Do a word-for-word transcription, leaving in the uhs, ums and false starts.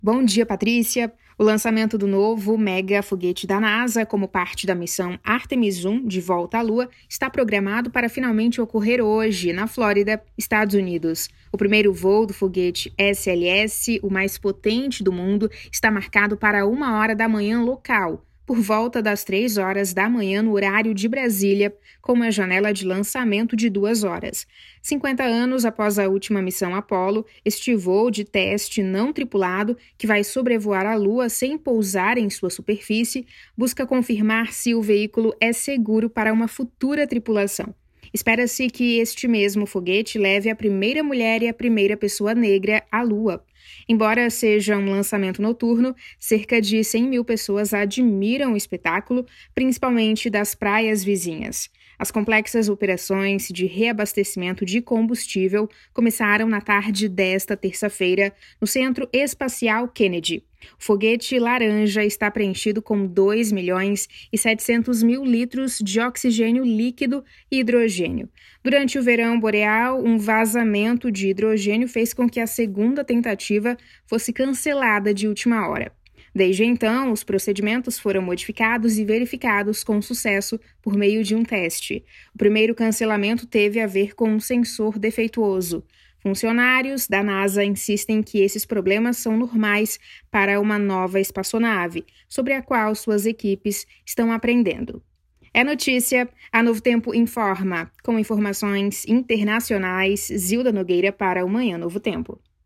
Bom dia, Patrícia. O lançamento do novo mega foguete da NASA, como parte da missão Artemis um de volta à Lua, está programado para finalmente ocorrer hoje, na Flórida, Estados Unidos. O primeiro voo do foguete S L S, o mais potente do mundo, está marcado para uma hora da manhã local, por volta das três horas da manhã no horário de Brasília, com uma janela de lançamento de duas horas. cinquenta anos após a última missão Apollo, este voo de teste não tripulado, que vai sobrevoar a Lua sem pousar em sua superfície, busca confirmar se o veículo é seguro para uma futura tripulação. Espera-se que este mesmo foguete leve a primeira mulher e a primeira pessoa negra à Lua. Embora seja um lançamento noturno, cerca de cem mil pessoas admiram o espetáculo, principalmente das praias vizinhas. As complexas operações de reabastecimento de combustível começaram na tarde desta terça-feira no Centro Espacial Kennedy. O foguete laranja está preenchido com dois milhões e setecentos mil litros de oxigênio líquido e hidrogênio. Durante o verão boreal, um vazamento de hidrogênio fez com que a segunda tentativa fosse cancelada de última hora. Desde então, os procedimentos foram modificados e verificados com sucesso por meio de um teste. O primeiro cancelamento teve a ver com um sensor defeituoso. Funcionários da NASA insistem que esses problemas são normais para uma nova espaçonave, sobre a qual suas equipes estão aprendendo. É notícia, a Novo Tempo informa, com informações internacionais, Zilda Nogueira para o Manhã Novo Tempo.